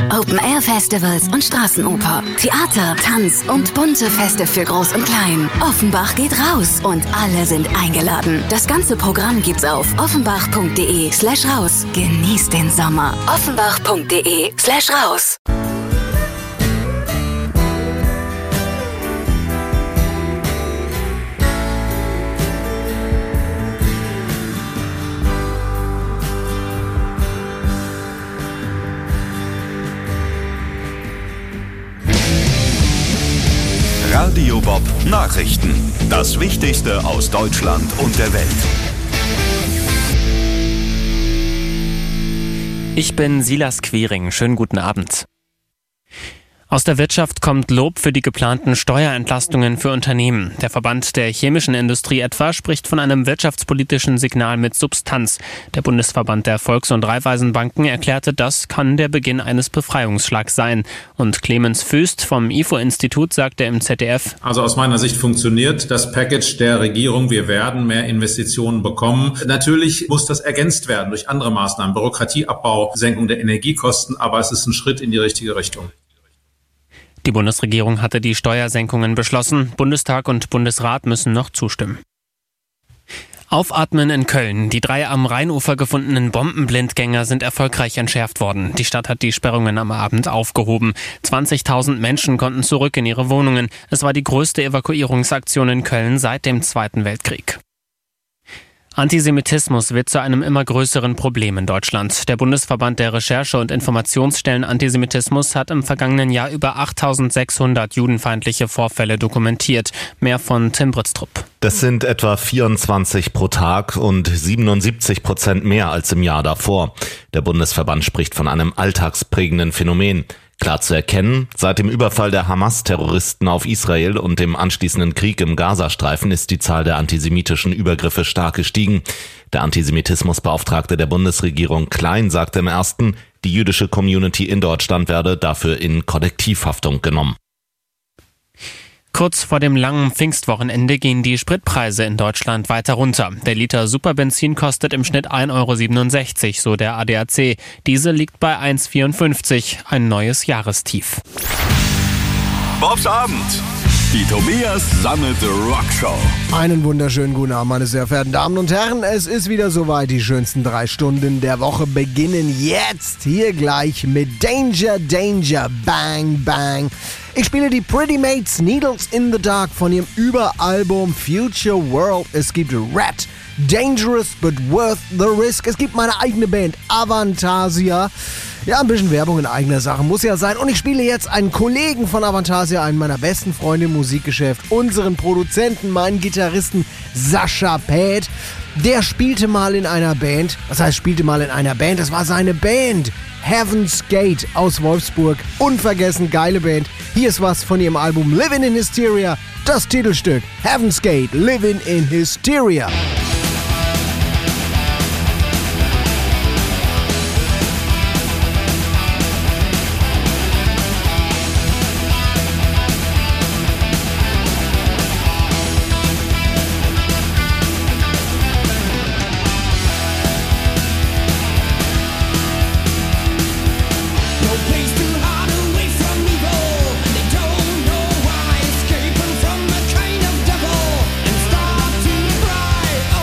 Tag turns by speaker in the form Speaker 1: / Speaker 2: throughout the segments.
Speaker 1: Open-Air-Festivals und Straßenoper, Theater, Tanz und bunte Feste für Groß und Klein. Offenbach geht raus und alle sind eingeladen. Das ganze Programm gibt's auf offenbach.de/raus. Genießt den Sommer. offenbach.de/raus.
Speaker 2: Radio Bob Nachrichten. Das Wichtigste aus Deutschland und der Welt.
Speaker 3: Ich bin Silas Quiring. Schönen guten Abend. Aus der Wirtschaft kommt Lob für die geplanten Steuerentlastungen für Unternehmen. Der Verband der chemischen Industrie etwa spricht von einem wirtschaftspolitischen Signal mit Substanz. Der Bundesverband der Volks- und Raiffeisenbanken erklärte, das kann der Beginn eines Befreiungsschlags sein. Und Clemens Füst vom IFO-Institut sagte im ZDF:
Speaker 4: Also aus meiner Sicht funktioniert das Package der Regierung. Wir werden mehr Investitionen bekommen. Natürlich muss das ergänzt werden durch andere Maßnahmen, Bürokratieabbau, Senkung der Energiekosten, aber es ist ein Schritt in die richtige Richtung.
Speaker 3: Die Bundesregierung hatte die Steuersenkungen beschlossen. Bundestag und Bundesrat müssen noch zustimmen. Aufatmen in Köln. Die 3 am Rheinufer gefundenen Bombenblindgänger sind erfolgreich entschärft worden. Die Stadt hat die Sperrungen am Abend aufgehoben. 20.000 Menschen konnten zurück in ihre Wohnungen. Es war die größte Evakuierungsaktion in Köln seit dem Zweiten Weltkrieg. Antisemitismus wird zu einem immer größeren Problem in Deutschland. Der Bundesverband der Recherche- und Informationsstellen Antisemitismus hat im vergangenen Jahr über 8.600 judenfeindliche Vorfälle dokumentiert. Mehr von Tim Britztrup.
Speaker 5: Das sind etwa 24 pro Tag und 77% mehr als im Jahr davor. Der Bundesverband spricht von einem alltagsprägenden Phänomen. Klar zu erkennen, seit dem Überfall der Hamas-Terroristen auf Israel und dem anschließenden Krieg im Gazastreifen ist die Zahl der antisemitischen Übergriffe stark gestiegen. Der Antisemitismusbeauftragte der Bundesregierung Klein sagte im ersten, die jüdische Community in Deutschland werde dafür in Kollektivhaftung genommen.
Speaker 3: Kurz vor dem langen Pfingstwochenende gehen die Spritpreise in Deutschland weiter runter. Der Liter Superbenzin kostet im Schnitt 1,67 €, so der ADAC. Diese liegt bei 1,54 €, ein neues Jahrestief.
Speaker 2: Bobs Abend. Die Tobias Sammet Rockshow.
Speaker 6: Einen wunderschönen guten Abend, meine sehr verehrten Damen und Herren. Es ist wieder soweit. Die schönsten 3 Stunden der Woche beginnen jetzt. Hier gleich mit Danger, Danger, Bang, Bang. Ich spiele die Pretty Mates Needles in the Dark von ihrem Überalbum Future World. Es gibt Rat, Dangerous but Worth the Risk. Es gibt meine eigene Band Avantasia. Ja, ein bisschen Werbung in eigener Sache muss ja sein. Und ich spiele jetzt einen Kollegen von Avantasia, einen meiner besten Freunde im Musikgeschäft, unseren Produzenten, meinen Gitarristen Sascha Päth. Der spielte mal in einer Band. Was heißt spielte mal in einer Band? Das war seine Band. Heaven's Gate aus Wolfsburg. Unvergessen geile Band. Hier ist was von ihrem Album Living in Hysteria. Das Titelstück Heaven's Gate, Living in Hysteria.
Speaker 7: Escaping from the kind of devil and start to cry.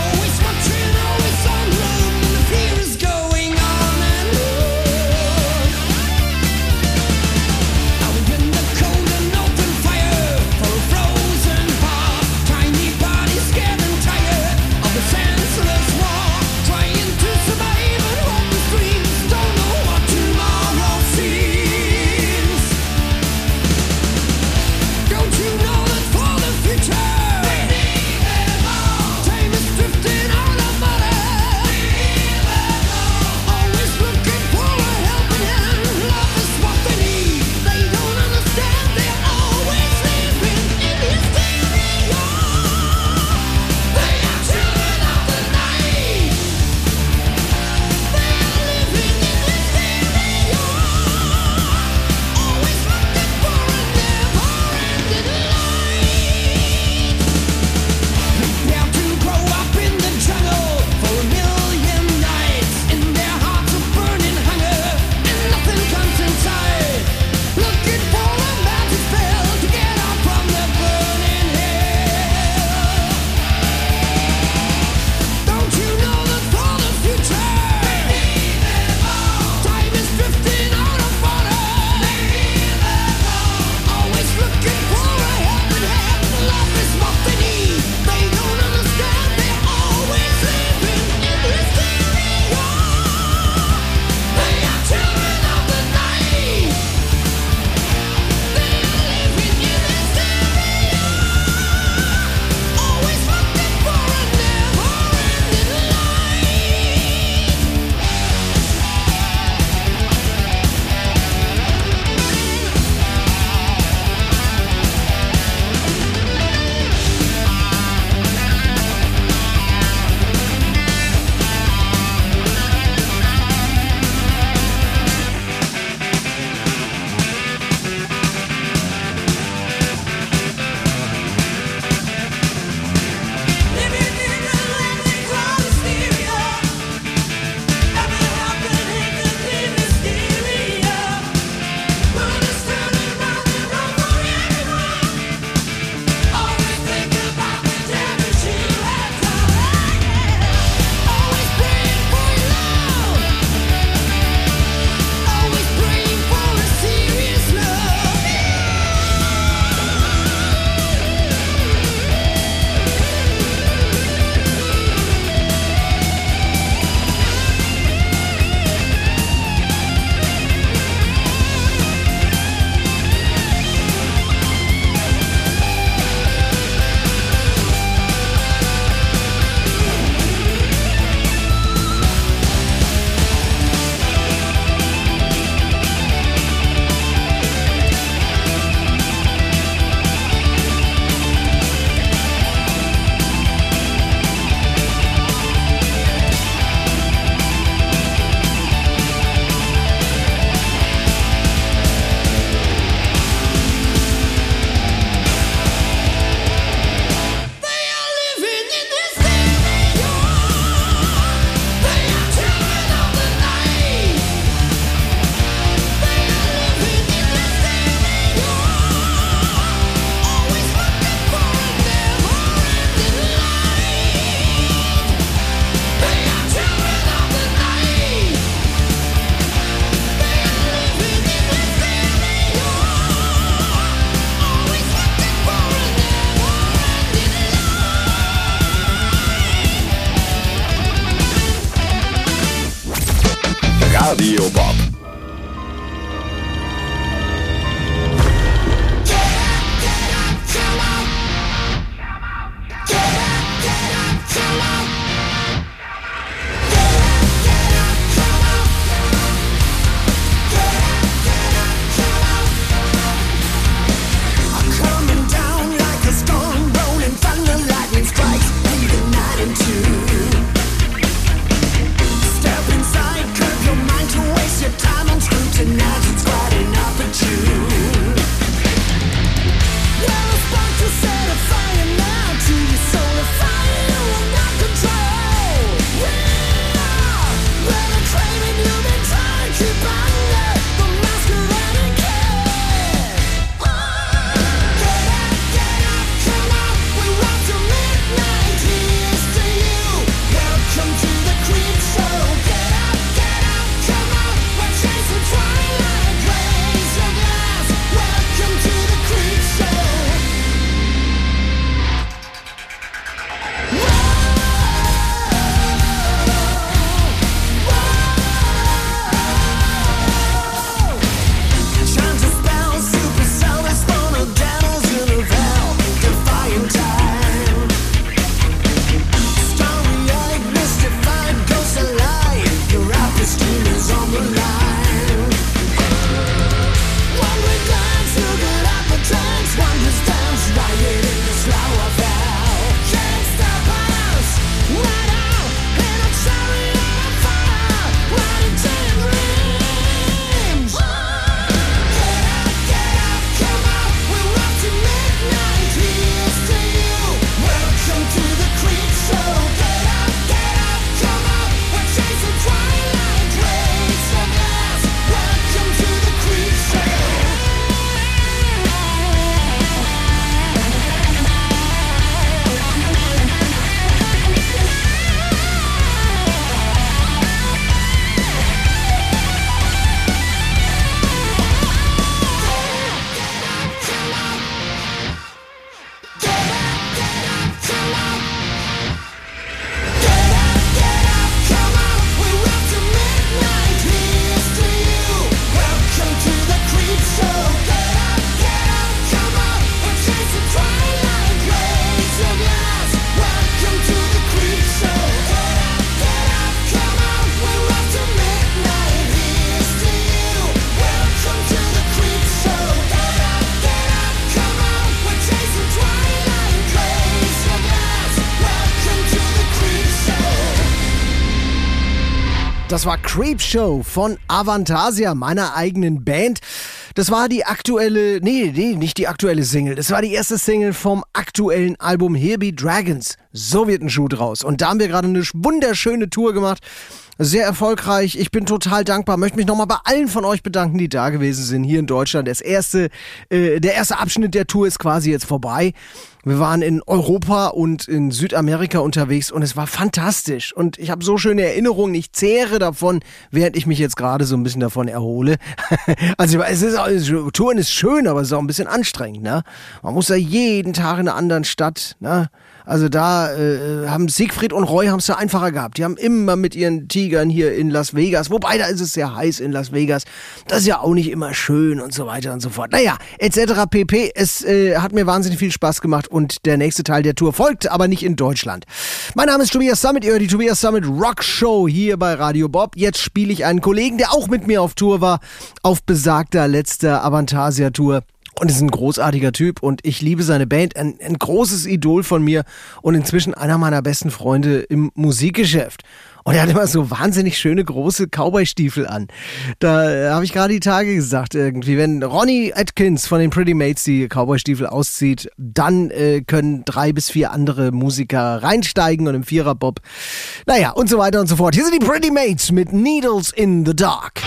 Speaker 6: Das war Creepshow von Avantasia, meiner eigenen Band. Das war die aktuelle, nicht die aktuelle Single. Das war die erste Single vom aktuellen Album Here Be Dragons. So wird ein Schuh draus. Und da haben wir gerade eine wunderschöne Tour gemacht. Sehr erfolgreich. Ich bin total dankbar. Möchte mich nochmal bei allen von euch bedanken, die da gewesen sind, hier in Deutschland. Der erste Abschnitt der Tour ist quasi jetzt vorbei. Wir waren in Europa und in Südamerika unterwegs und es war fantastisch. Und ich habe so schöne Erinnerungen. Ich zehre davon, während ich mich jetzt gerade so ein bisschen davon erhole. Also Touren ist schön, aber es ist auch ein bisschen anstrengend, ne? Man muss ja jeden Tag in einer anderen Stadt, ne? Also da haben Siegfried und Roy haben es ja einfacher gehabt. Die haben immer mit ihren Tigern hier in Las Vegas, wobei da ist es sehr heiß in Las Vegas. Das ist ja auch nicht immer schön und so weiter und so fort. Naja, etc. pp. Es hat mir wahnsinnig viel Spaß gemacht und der nächste Teil der Tour folgt, aber nicht in Deutschland. Mein Name ist Tobias Summit, ihr hört die Tobias Summit Rock Show hier bei Radio Bob. Jetzt spiele ich einen Kollegen, der auch mit mir auf Tour war, auf besagter letzter Avantasia-Tour. Und ist ein großartiger Typ und ich liebe seine Band, ein großes Idol von mir und inzwischen einer meiner besten Freunde im Musikgeschäft. Und er hat immer so wahnsinnig schöne große Cowboy-Stiefel an. Da habe ich gerade die Tage gesagt, irgendwie, wenn Ronnie Atkins von den Pretty Mates die Cowboy-Stiefel auszieht, dann können 3 bis 4 andere Musiker reinsteigen und im Viererbob. Naja, und so weiter und so fort. Hier sind die Pretty Mates mit Needles in the Dark.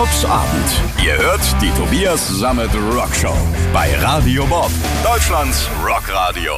Speaker 2: Bobs Abend. Ihr hört die Tobias Sammet Rockshow bei Radio Bob, Deutschlands Rockradio.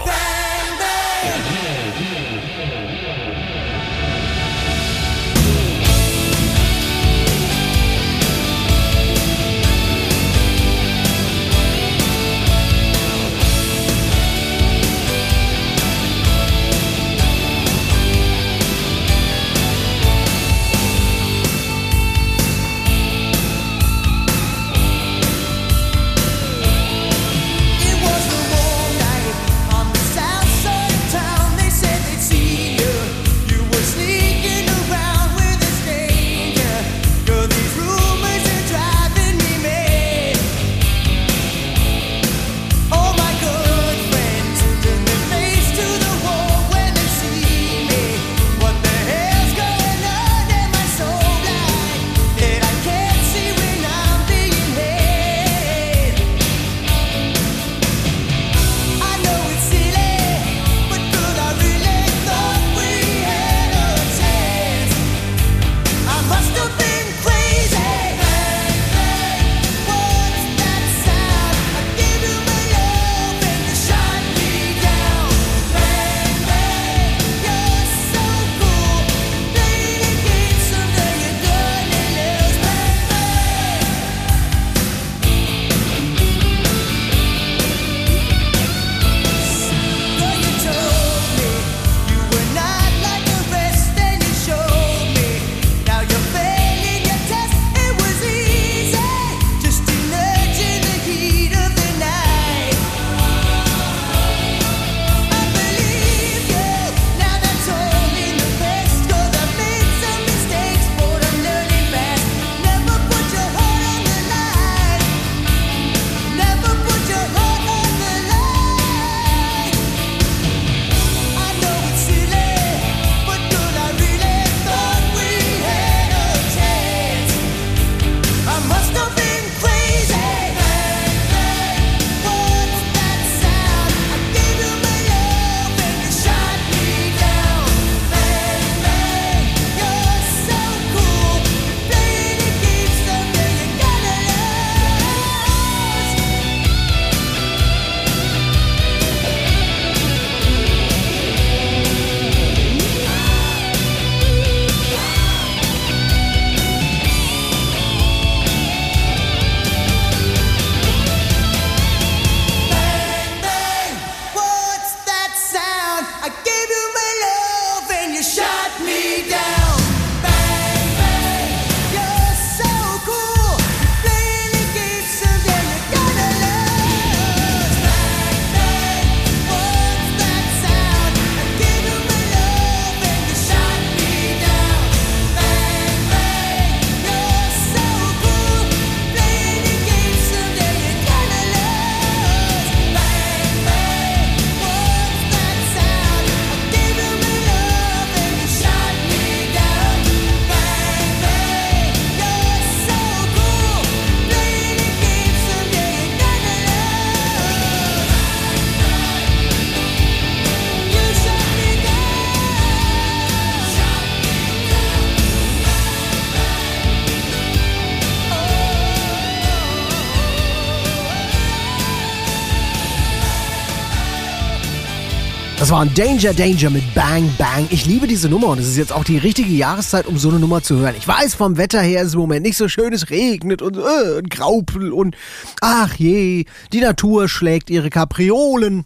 Speaker 6: Das war ein Danger Danger mit Bang Bang. Ich liebe diese Nummer und es ist jetzt auch die richtige Jahreszeit, um so eine Nummer zu hören. Ich weiß, vom Wetter her ist es im Moment nicht so schön, es regnet und Graupel und ach je, die Natur schlägt ihre Kapriolen.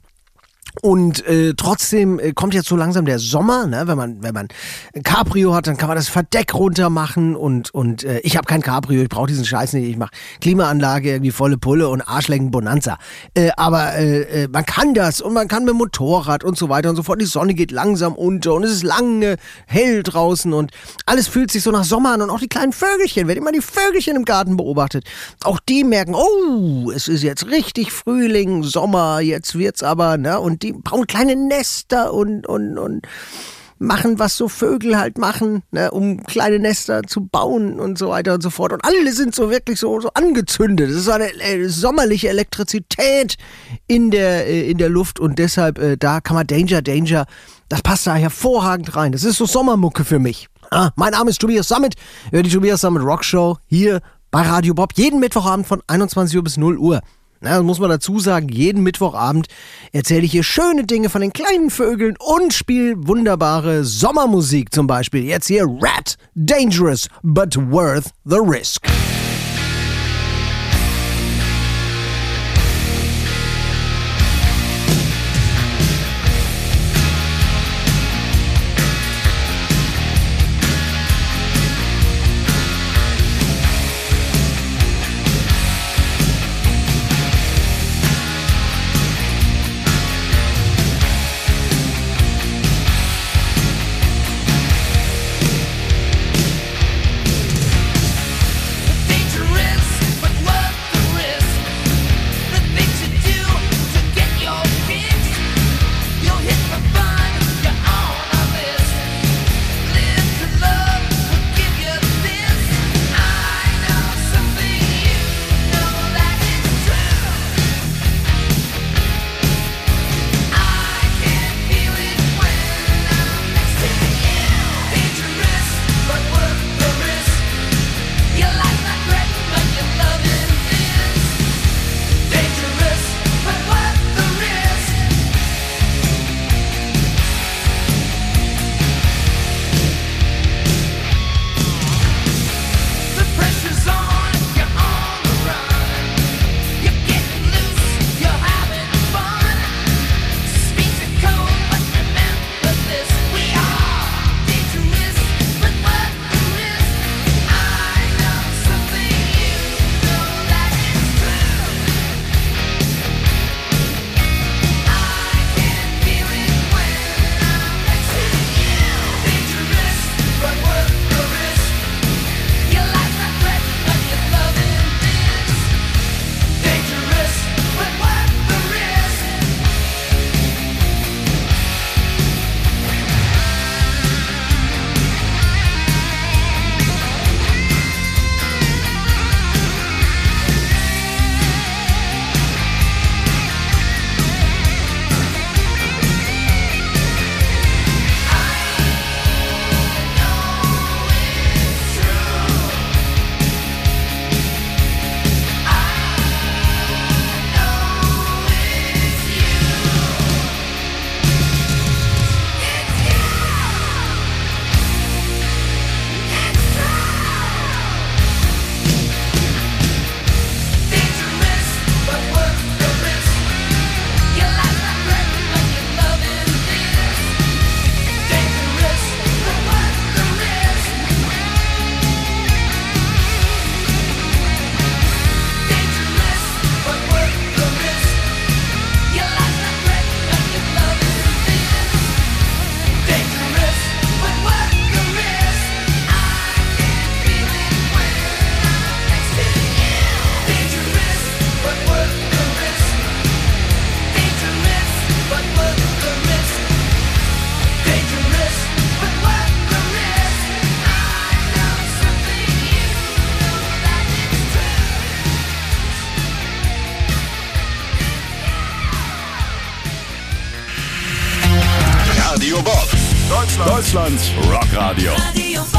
Speaker 6: Und trotzdem kommt jetzt so langsam der Sommer, ne? Wenn man ein Cabrio hat, dann kann man das Verdeck runter machen und ich habe kein Cabrio, ich brauche diesen Scheiß nicht, ich mache Klimaanlage, irgendwie volle Pulle und Arschlecken Bonanza. Aber man kann das und man kann mit dem Motorrad und so weiter und so fort. Die Sonne geht langsam unter und es ist lange hell draußen und alles fühlt sich so nach Sommer an und auch die kleinen Vögelchen, wenn immer die Vögelchen im Garten beobachtet, auch die merken, oh, es ist jetzt richtig Frühling, Sommer, jetzt wird's aber, ne? Und die bauen kleine Nester und machen, was so Vögel halt machen, ne, um kleine Nester zu bauen und so weiter und so fort. Und alle sind so wirklich so angezündet. Es ist so eine sommerliche Elektrizität in der Luft und deshalb, da kann man Danger Danger, das passt da hervorragend rein. Das ist so Sommermucke für mich. Mein Name ist Tobias Sammet, die Tobias Sammet Rockshow hier bei Radio Bob. Jeden Mittwochabend von 21 Uhr bis 0 Uhr. Na, muss man dazu sagen, jeden Mittwochabend erzähle ich hier schöne Dinge von den kleinen Vögeln und spiele wunderbare Sommermusik, zum Beispiel jetzt hier Rat, Dangerous but worth the risk.
Speaker 2: Radio Bob, Deutschlands Rockradio.
Speaker 7: Radio Bob.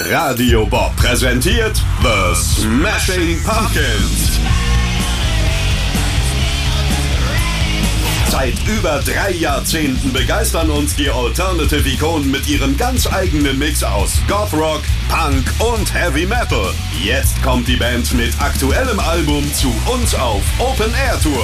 Speaker 2: Radio Bob präsentiert The Smashing Pumpkins. Seit über 3 Jahrzehnten begeistern uns die Alternative-Ikonen mit ihrem ganz eigenen Mix aus Goth-Rock, Punk und Heavy Metal. Jetzt kommt die Band mit aktuellem Album zu uns auf Open-Air-Tour.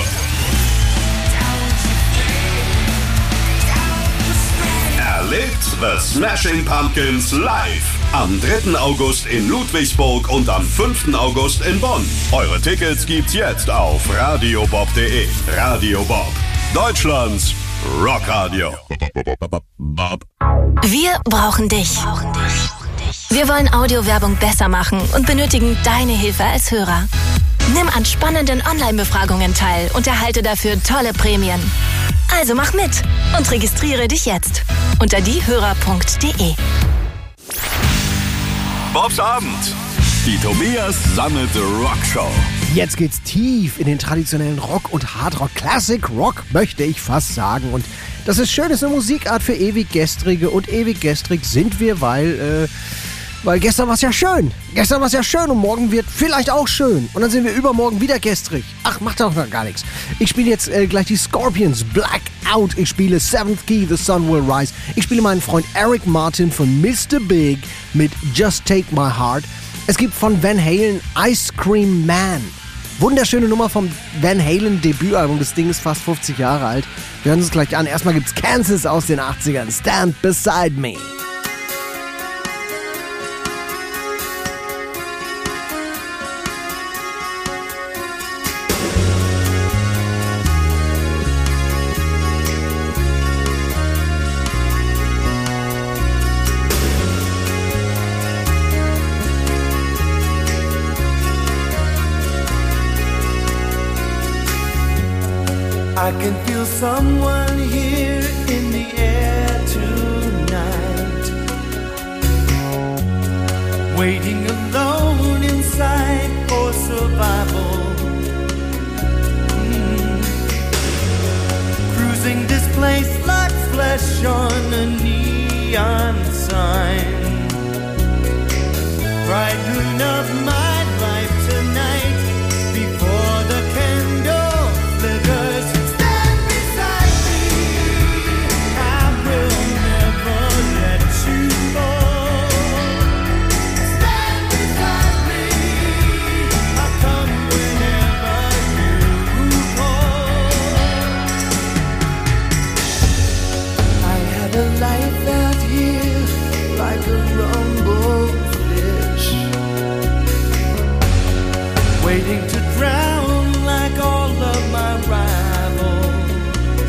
Speaker 2: Erlebt The Smashing Pumpkins live am 3. August in Ludwigsburg und am 5. August in Bonn. Eure Tickets gibt's jetzt auf radiobob.de. Radio Bob, Deutschlands Rockradio.
Speaker 1: Wir brauchen dich. Wir wollen Audiowerbung besser machen und benötigen deine Hilfe als Hörer. Nimm an spannenden Online-Befragungen teil und erhalte dafür tolle Prämien. Also mach mit und registriere dich jetzt unter diehörer.de.
Speaker 2: Bobs Abend. Die Tobias Sammet Rockshow.
Speaker 6: Jetzt geht's tief in den traditionellen Rock und Hardrock. Classic Rock möchte ich fast sagen. Und das ist schön, ist eine Musikart für Ewiggestrige. Und ewig gestrig sind wir, weil gestern war's ja schön. Gestern war's ja schön und morgen wird vielleicht auch schön. Und dann sind wir übermorgen wieder gestrig. Ach, macht doch noch gar nichts. Ich spiele jetzt gleich die Scorpions, Blackout. Ich spiele Seventh Key, The Sun Will Rise. Ich spiele meinen Freund Eric Martin von Mr. Big mit Just Take My Heart. Es gibt von Van Halen Ice Cream Man. Wunderschöne Nummer vom Van Halen Debütalbum. Das Ding ist fast 50 Jahre alt. Wir hören uns gleich an. Erstmal gibt's Kansas aus den 80ern. Stand Beside Me.
Speaker 7: I can feel someone here in the air tonight, waiting alone inside for survival. Cruising this place like flesh on a neon sign. Brighten up my life tonight before the candle flickers. Life out here like a rumble fish, waiting to drown like all of my rivals,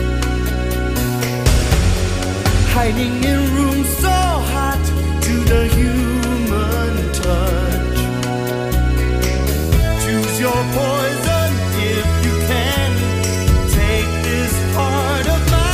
Speaker 7: hiding in rooms so hot to the human touch. Choose your poison if you can. Take this heart of mine.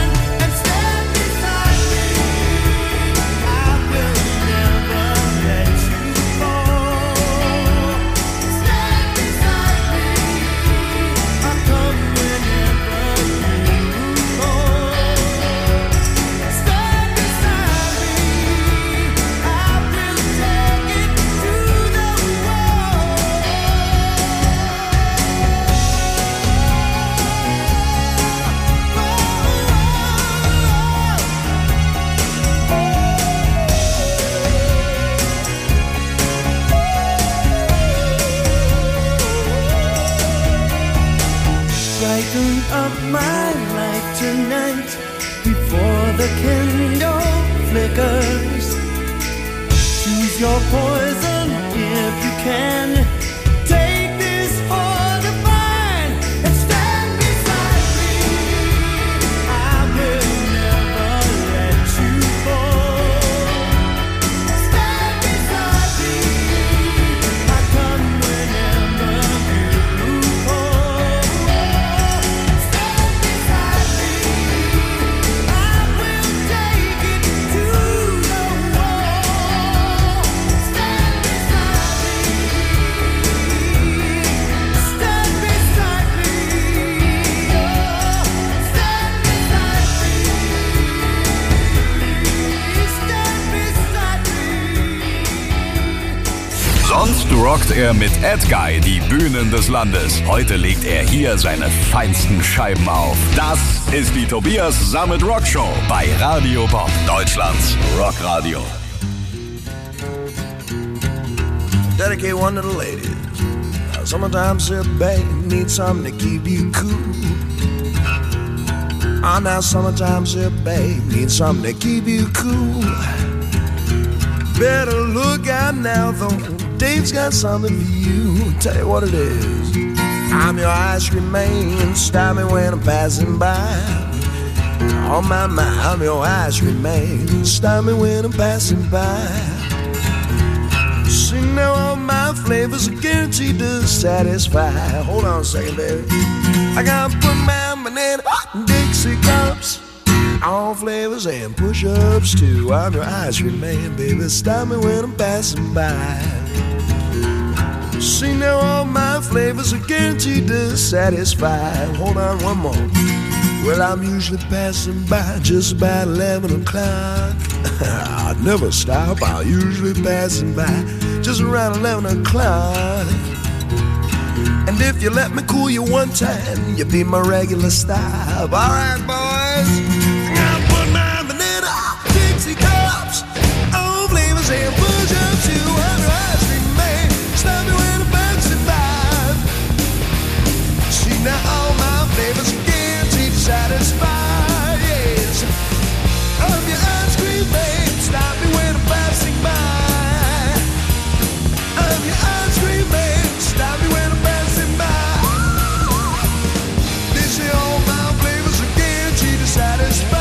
Speaker 7: Brighten up my life tonight before the candle flickers. Choose your poison if you can. Take this heart of mine and stand beside me. I will never let you fall. Stand beside me. I come whenever you call. Stand beside me. I will take it to the wall. Stand beside me.
Speaker 8: rockt er mit Ed Guy die Bühnen des Landes. Heute legt er hier seine feinsten Scheiben auf. Das ist die Tobias Sammet Rockshow bei Radio Bob, Deutschlands Rockradio.
Speaker 9: Dedicate one to the ladies. Sometimes a babe needs something to keep you cool. Now sometimes a babe needs something to keep you cool. Better look out now, though. Dave's got something for you. Tell you what it is. I'm your ice cream man. Stop me when I'm passing by. Oh my, my, I'm your ice cream man. Stop me when I'm passing by. See now all my flavors are guaranteed to satisfy. Hold on a second, baby. I gotta put my banana Dixie cups. All flavors and push-ups too. I'm your ice cream man, baby. Stop me when I'm passing by. See now all my flavors are guaranteed to satisfy. Hold on one more. Well, I'm usually passing by just about 11 o'clock. I never stop. I'm usually passing by just around 11 o'clock. And if you let me cool you one time, you'll be my regular stop. All right, boys. Dixie cups, all flavors and push-ups too. I'm your ice cream man. Stop me when I'm passing by. See now all my flavors are guaranteed to satisfy. Yes, I'm your ice cream man. Stop me when I'm passing by. I'm your ice cream man. Stop me when I'm passing by. They say all my flavors are guaranteed to satisfy.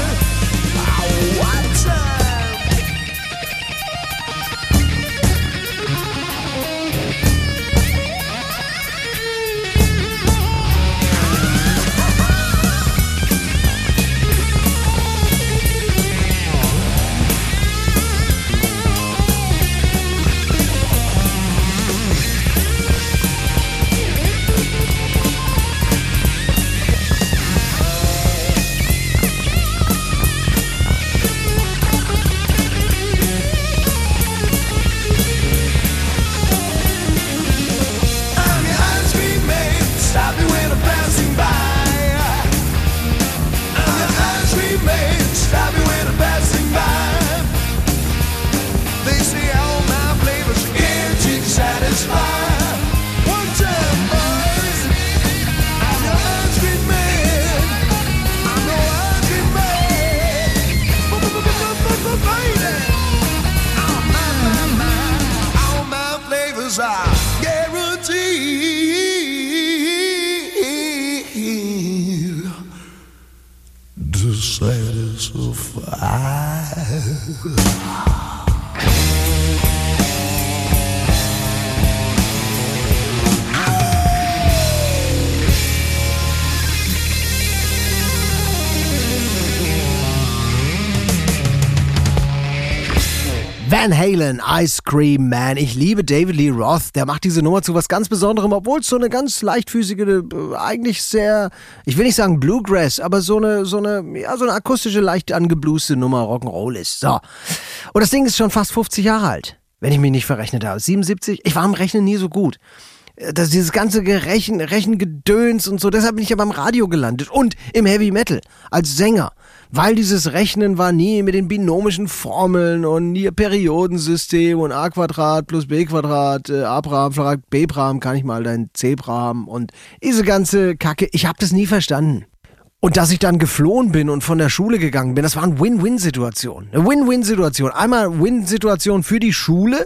Speaker 6: Van Halen, Ice Cream Man. Ich liebe David Lee Roth. Der macht diese Nummer zu was ganz Besonderem, obwohl es so eine ganz leichtfüßige, eigentlich sehr, ich will nicht sagen Bluegrass, aber so eine akustische, leicht angeblueste Nummer Rock'n'Roll ist. So. Und das Ding ist schon fast 50 Jahre alt, wenn ich mich nicht verrechnet habe. 77? Ich war am Rechnen nie so gut. Dieses ganze Rechengedöns und so, deshalb bin ich ja beim Radio gelandet und im Heavy Metal als Sänger. Weil dieses Rechnen war nie mit den binomischen Formeln und nie Periodensystem und a Quadrat plus b Quadrat, a-Bram, b-Bram, kann ich mal dein c-Bram und diese ganze Kacke, ich habe das nie verstanden. Und dass ich dann geflohen bin und von der Schule gegangen bin, das war eine Win-Win-Situation. Eine Win-Win-Situation. Einmal Win-Situation für die Schule,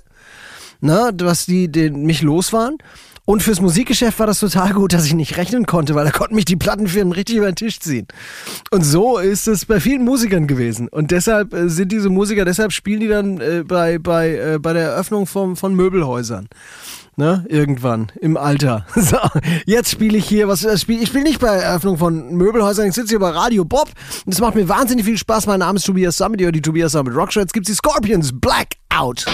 Speaker 6: dass die mich los waren. Und fürs Musikgeschäft war das total gut, dass ich nicht rechnen konnte, weil da konnten mich die Plattenfirmen richtig über den Tisch ziehen. Und so ist es bei vielen Musikern gewesen. Und deshalb sind diese Musiker, deshalb spielen die dann bei der Eröffnung von Möbelhäusern. Ne? Irgendwann im Alter. So, jetzt spiele ich hier, ich spiele nicht bei Eröffnung von Möbelhäusern, ich sitze hier bei Radio Bob und es macht mir wahnsinnig viel Spaß. Mein Name ist Tobias Sammet, die Tobias Sammet Rockshow. Jetzt gibt's die Scorpions, Blackout.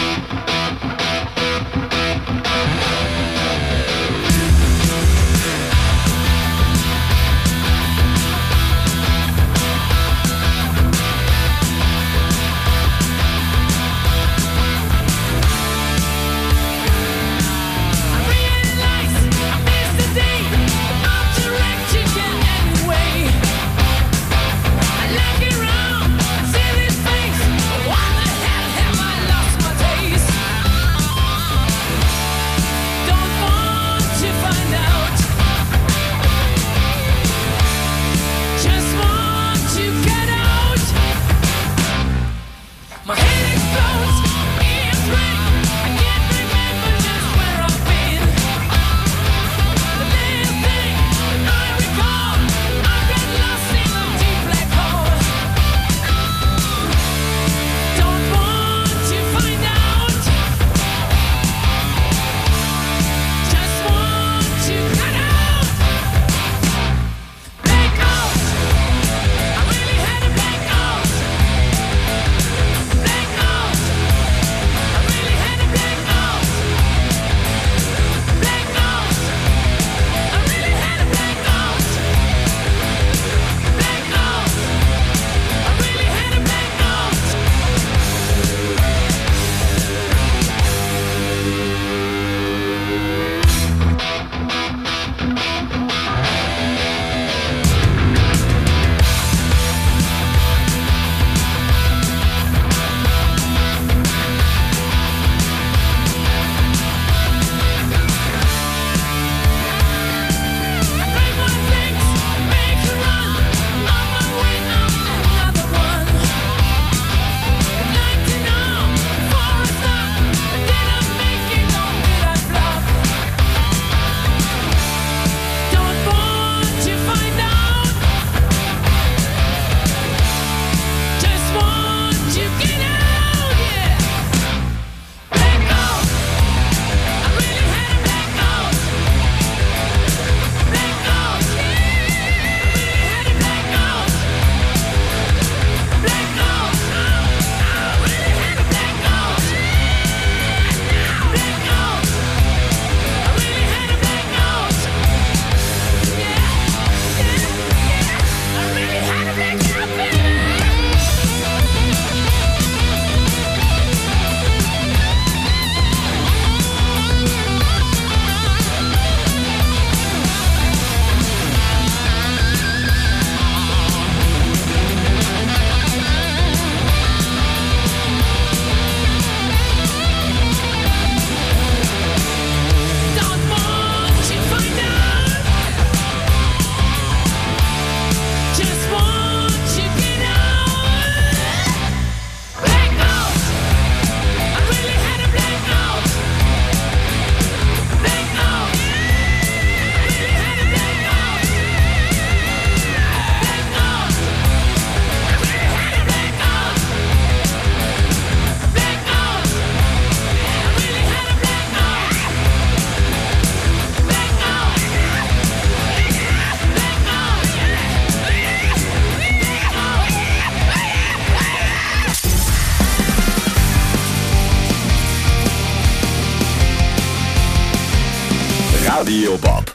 Speaker 8: Radio Bob.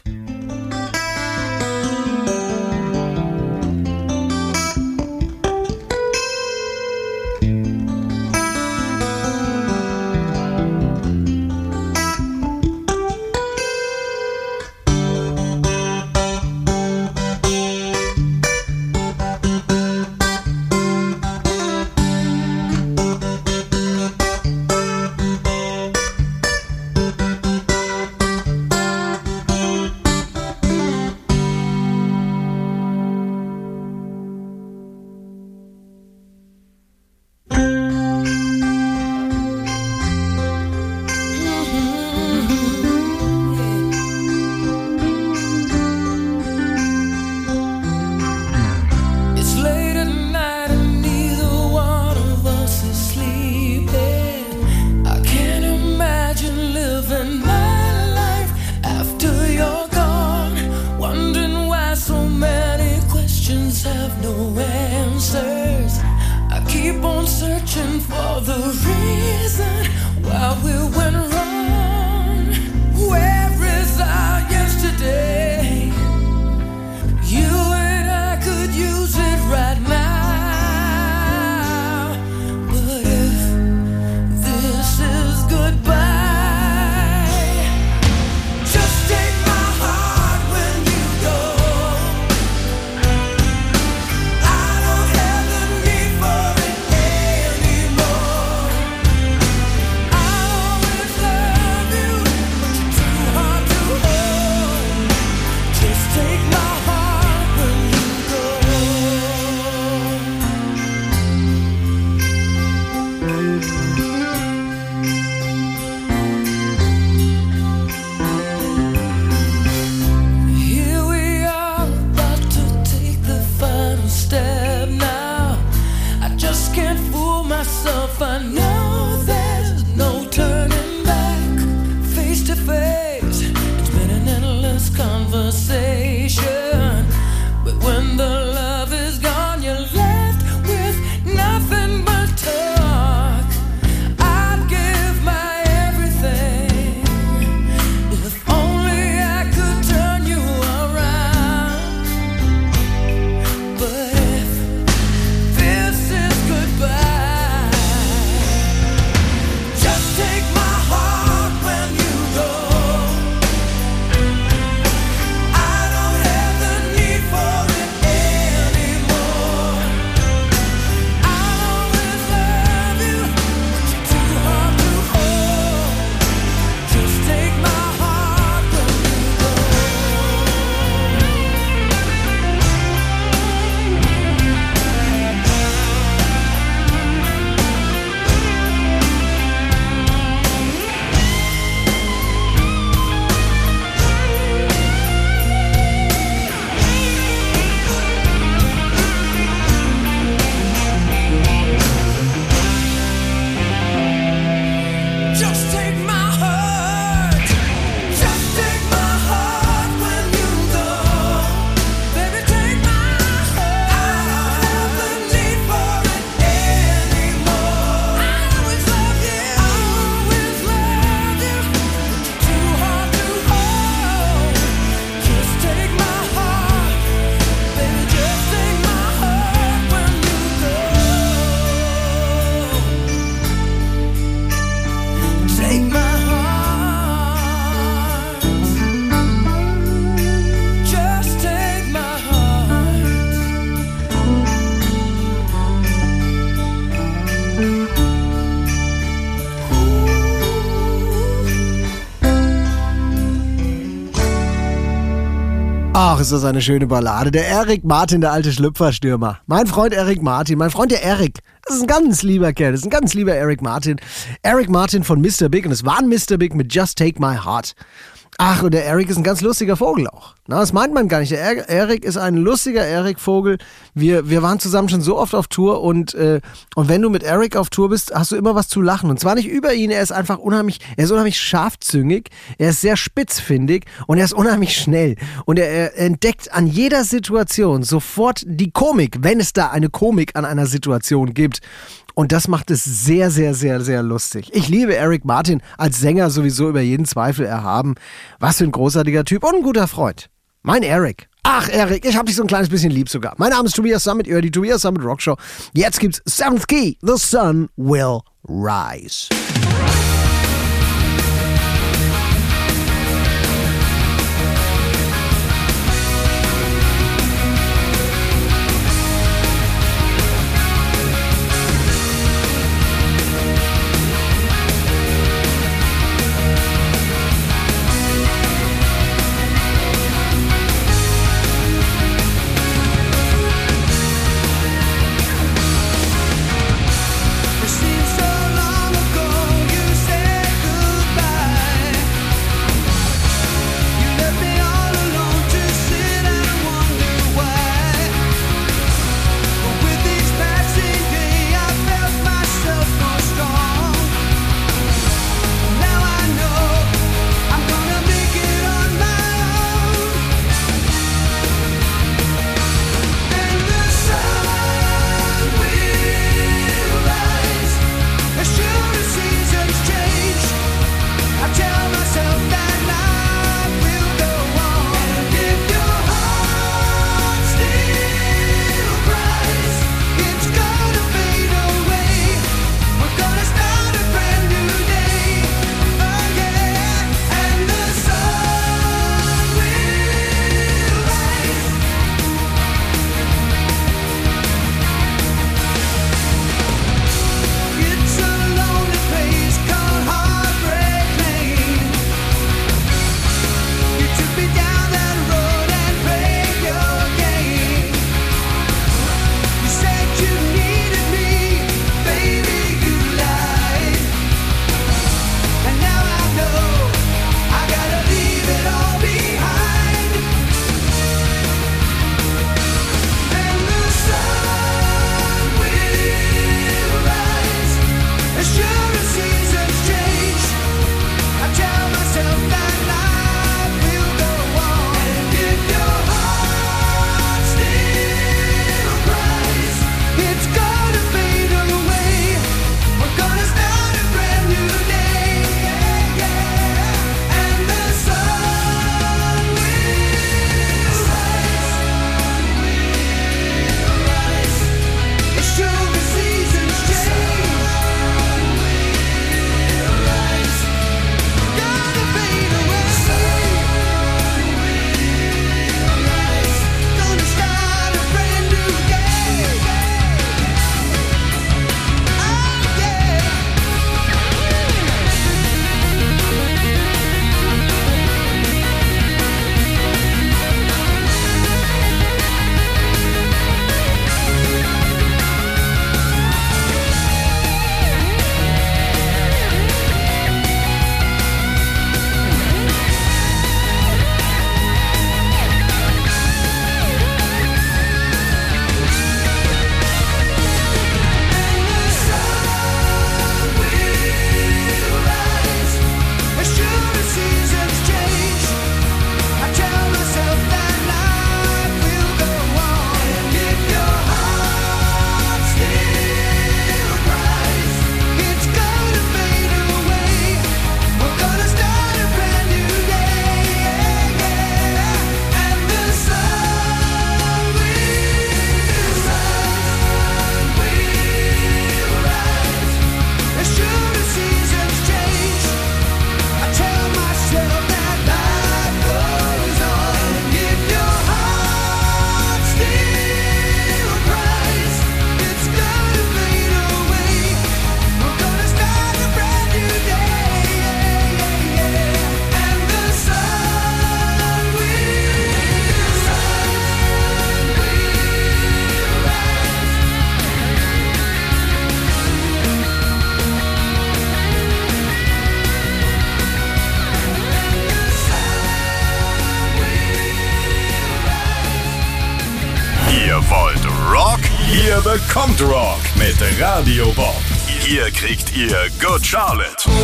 Speaker 6: Ach, ist das eine schöne Ballade. Der Erik Martin, der alte Schlüpferstürmer. Mein Freund Erik Martin, mein Freund der Erik. Das ist ein ganz lieber Kerl, das ist ein ganz lieber Erik Martin. Erik Martin von Mr. Big, und es war ein Mr. Big mit Just Take My Heart. Ach, und der Erik ist ein ganz lustiger Vogel auch. Na, das meint man gar nicht. Der Erik ist ein lustiger Erik-Vogel. Wir waren zusammen schon so oft auf Tour und wenn du mit Erik auf Tour bist, hast du immer was zu lachen. Und zwar nicht über ihn, er ist unheimlich scharfzüngig, er ist sehr spitzfindig und er ist unheimlich schnell. Und er entdeckt an jeder Situation sofort die Komik, wenn es da eine Komik an einer Situation gibt. Und das macht es sehr, sehr, sehr, sehr lustig. Ich liebe Eric Martin als Sänger sowieso über jeden Zweifel erhaben. Was für ein großartiger Typ und ein guter Freund. Mein Eric. Ach, Eric, ich hab dich so ein kleines bisschen lieb sogar. Mein Name ist Tobias Summit, ihr hört die Tobias Summit Rockshow. Jetzt gibt's Seventh Key, The Sun Will Rise.
Speaker 9: It seems so long ago you said goodbye. You left me all alone to sit and wonder why. But with each passing day I felt myself grow strong. Now I know I'm gonna make it on my own. And the sun will rise as sure as seasons change. I tell myself that life will go on. And if your heart still cries, it's gonna fade away. We're gonna start a brand new day. Oh yeah, and the sun will rise. It's a lonely place called Heartbreak Lane. You took me down that road and played your game. You said you needed me, baby, you lied. And now I know I gotta leave it all behind. And the sun will rise as sure as seasons change. I tell myself that life will go on. And if your heart still cries, it's gonna fade away. We're gonna start a brand new day. Yeah, yeah. And the sun will rise as sure as seasons change. Gonna fade away. Gonna start a brand new day. Oh yeah. As sure as seasons change, I tell myself that life will go on. And if your heart still cries, it's gonna fade away. We're gonna start a brand new day. Yeah, yeah. And the sun will rise as sure as seasons change. I tell myself that life goes on. And if your heart still cries, it's gonna fade away. We're gonna start a brand new day. And the sun will
Speaker 2: Ihr wollt Rock? Ihr bekommt Rock mit Radio Bob. Hier kriegt ihr Good Charlotte.
Speaker 9: She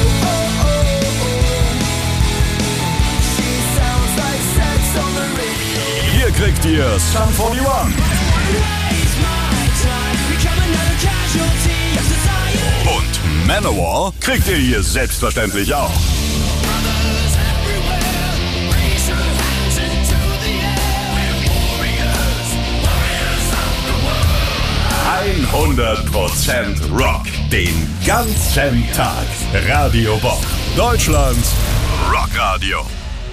Speaker 9: sounds like sex on the radio.
Speaker 2: Hier kriegt ihr Sum 41.
Speaker 9: Waste my time, become another casualty of society.
Speaker 2: Manowar kriegt ihr hier selbstverständlich auch. 100% Rock. Den ganzen Tag. Radio Bob. Deutschlands Rockradio.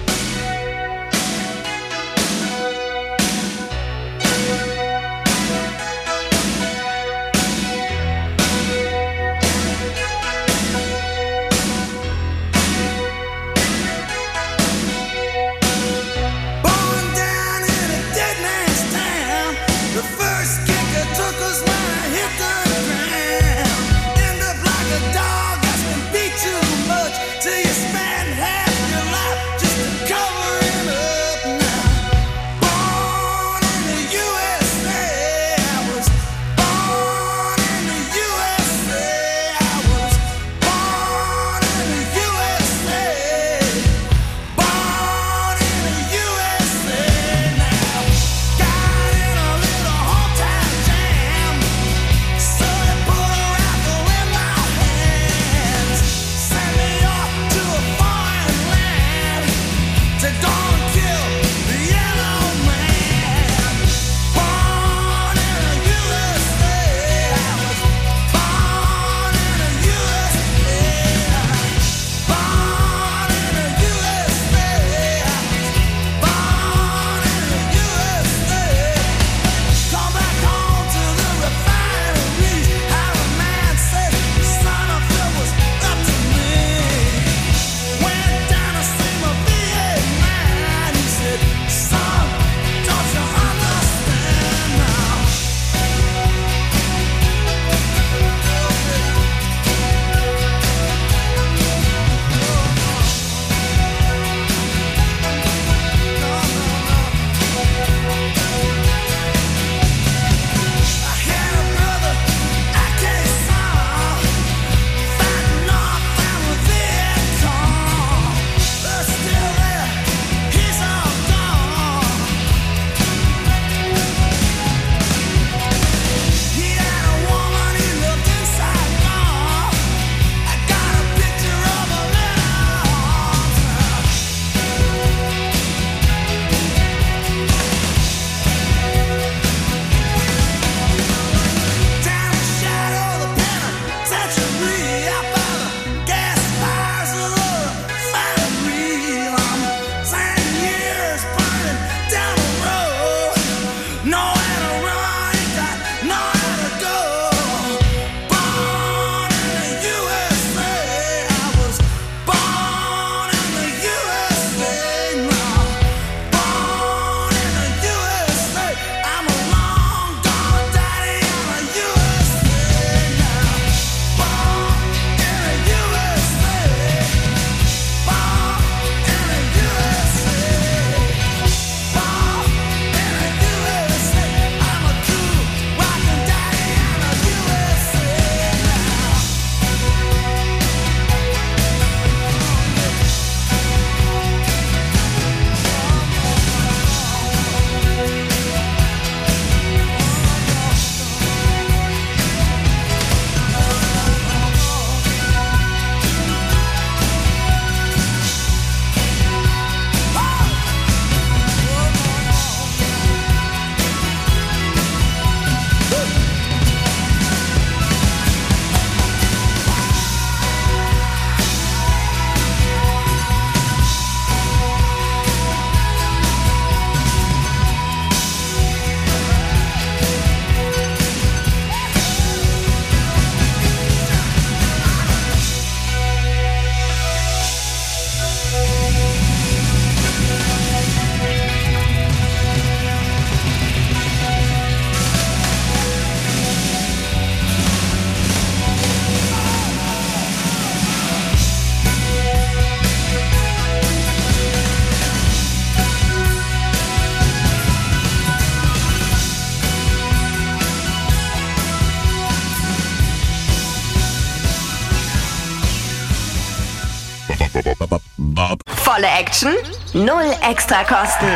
Speaker 10: Volle Action, null Extrakosten.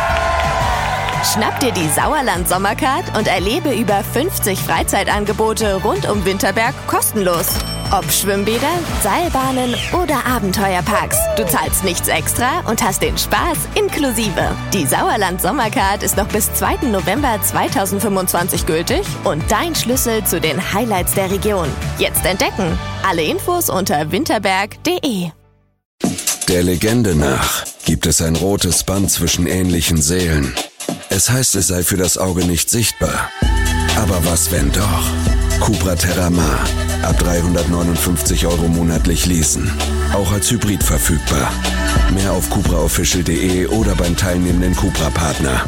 Speaker 10: Schnapp dir die Sauerland Sommercard und erlebe über 50 Freizeitangebote rund um Winterberg kostenlos. Ob Schwimmbäder, Seilbahnen oder Abenteuerparks. Du zahlst nichts extra und hast den Spaß inklusive. Die Sauerland Sommercard ist noch bis 2. November 2025 gültig und dein Schlüssel zu den Highlights der Region. Jetzt entdecken. Alle Infos unter winterberg.de.
Speaker 11: Der Legende nach gibt es ein rotes Band zwischen ähnlichen Seelen. Es heißt, es sei für das Auge nicht sichtbar. Aber was, wenn doch? Cupra Terramar. Ab 359 € monatlich leasen. Auch als Hybrid verfügbar. Mehr auf cupraofficial.de oder beim teilnehmenden Cupra-Partner.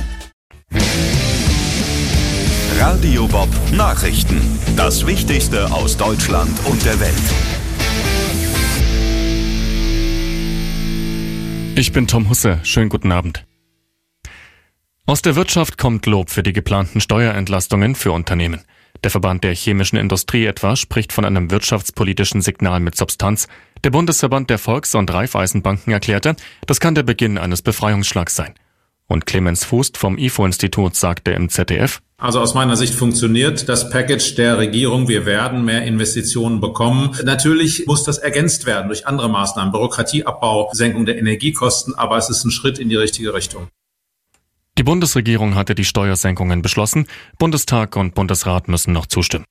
Speaker 2: Radio Bob Nachrichten. Das Wichtigste aus Deutschland und der Welt.
Speaker 12: Ich bin Tom Husse. Schönen guten Abend. Aus der Wirtschaft kommt Lob für die geplanten Steuerentlastungen für Unternehmen. Der Verband der chemischen Industrie etwa spricht von einem wirtschaftspolitischen Signal mit Substanz. Der Bundesverband der Volks- und Raiffeisenbanken erklärte, das kann der Beginn eines Befreiungsschlags sein. Und Clemens Fußt vom IFO-Institut sagte im ZDF:
Speaker 4: Also aus meiner Sicht funktioniert das Package der Regierung. Wir werden mehr Investitionen bekommen. Natürlich muss das ergänzt werden durch andere Maßnahmen, Bürokratieabbau, Senkung der Energiekosten, aber es ist ein Schritt in die richtige Richtung.
Speaker 12: Die Bundesregierung hatte die Steuersenkungen beschlossen. Bundestag und Bundesrat müssen noch zustimmen.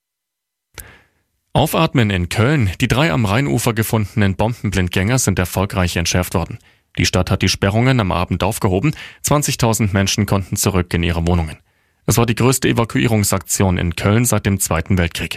Speaker 12: Aufatmen in Köln. Die 3 am Rheinufer gefundenen Bombenblindgänger sind erfolgreich entschärft worden. Die Stadt hat die Sperrungen am Abend aufgehoben. 20.000 Menschen konnten zurück in ihre Wohnungen. Es war die größte Evakuierungsaktion in Köln seit dem Zweiten Weltkrieg.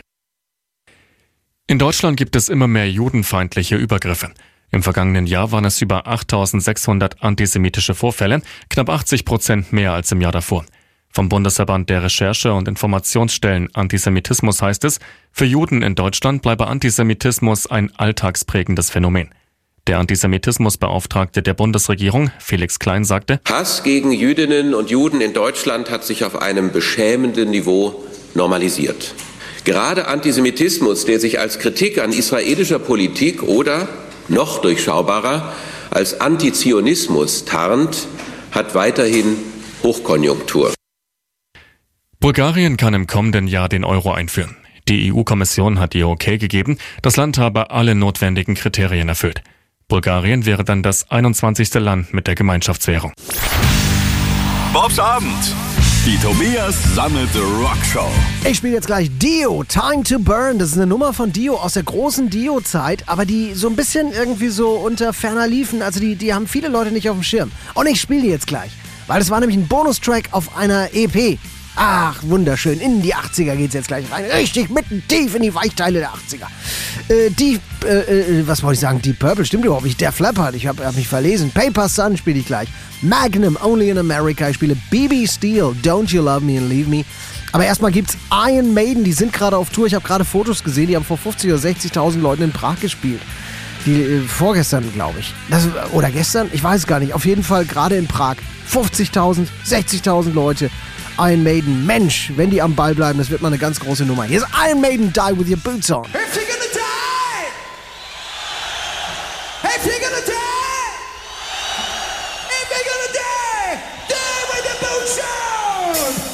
Speaker 12: In Deutschland gibt es immer mehr judenfeindliche Übergriffe. Im vergangenen Jahr waren es über 8.600 antisemitische Vorfälle, knapp 80% mehr als im Jahr davor. Vom Bundesverband der Recherche- und Informationsstellen Antisemitismus heißt es, für Juden in Deutschland bleibe Antisemitismus ein alltagsprägendes Phänomen. Der Antisemitismusbeauftragte der Bundesregierung, Felix Klein, sagte:
Speaker 13: Hass gegen Jüdinnen und Juden in Deutschland hat sich auf einem beschämenden Niveau normalisiert. Gerade Antisemitismus, der sich als Kritik an israelischer Politik oder, noch durchschaubarer, als Antizionismus tarnt, hat weiterhin Hochkonjunktur.
Speaker 12: Bulgarien kann im kommenden Jahr den Euro einführen. Die EU-Kommission hat ihr Okay gegeben, das Land habe alle notwendigen Kriterien erfüllt. Bulgarien wäre dann das 21. Land mit der Gemeinschaftswährung.
Speaker 2: Bobs Abend. Die Tobias Sammet Rockshow.
Speaker 6: Ich spiele jetzt gleich Dio, Time to Burn. Das ist eine Nummer von Dio aus der großen Dio-Zeit, aber die so ein bisschen irgendwie so unter ferner liefen. Also die haben viele Leute nicht auf dem Schirm. Und ich spiele die jetzt gleich, weil das war nämlich ein Bonustrack auf einer EP. Ach, wunderschön. In die 80er geht's jetzt gleich rein. Richtig mitten tief in die Weichteile der 80er. Was wollte ich sagen? Deep Purple, stimmt überhaupt nicht. Der Flappert, ich hab mich verlesen. Paper Sun spiele ich gleich. Magnum, Only in America. Ich spiele BB Steel, Don't You Love Me and Leave Me. Aber erstmal gibt's Iron Maiden, die sind gerade auf Tour. Ich habe gerade Fotos gesehen, die haben vor 50.000 oder 60.000 Leuten in Prag gespielt. Die vorgestern, glaube ich. Oder gestern? Ich weiß es gar nicht. Auf jeden Fall gerade in Prag. 50.000, 60.000 Leute. Iron Maiden, Mensch, wenn die am Ball bleiben, das wird mal eine ganz große Nummer. Hier ist Iron Maiden, Die With Your Boots On.
Speaker 9: If you're gonna die, if you're gonna die, if you're gonna die, die with your boots on.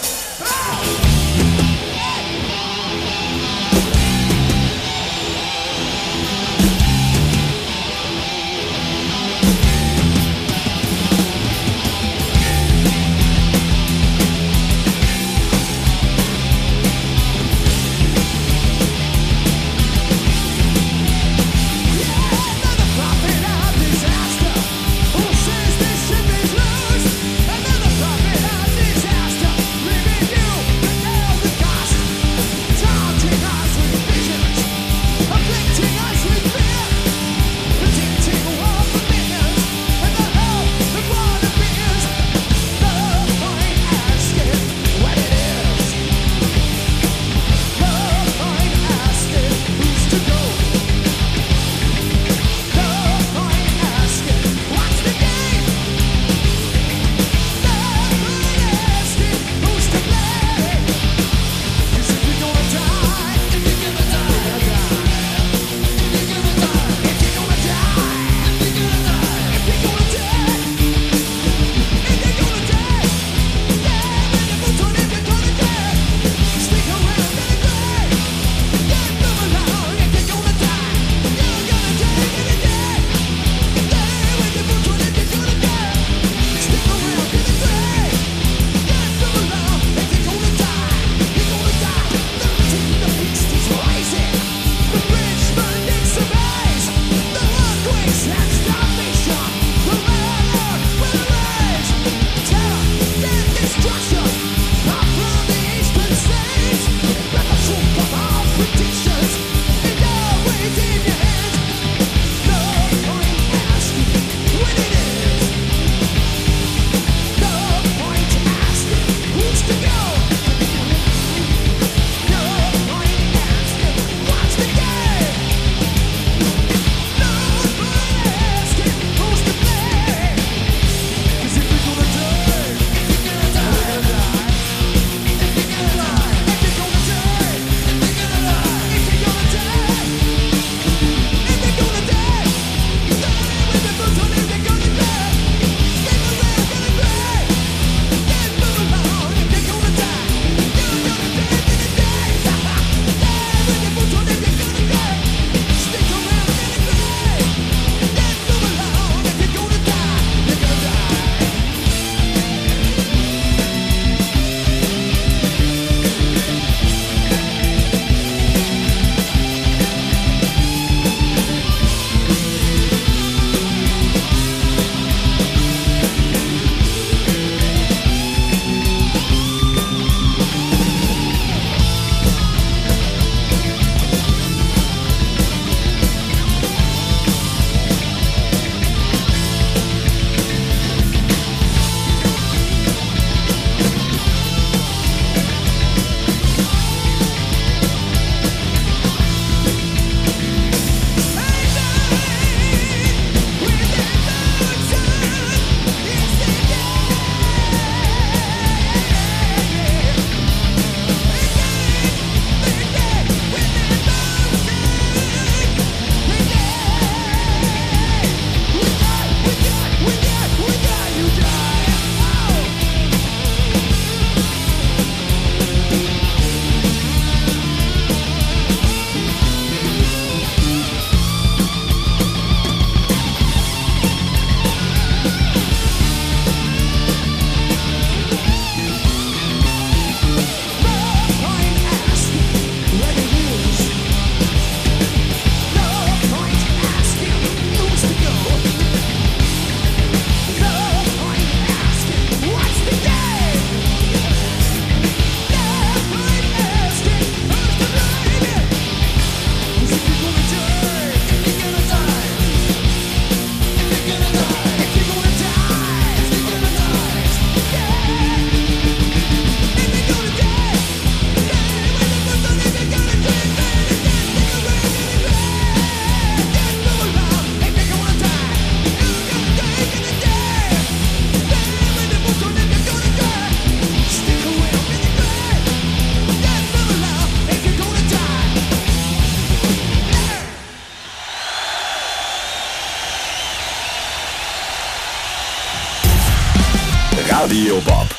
Speaker 8: Radio Bob.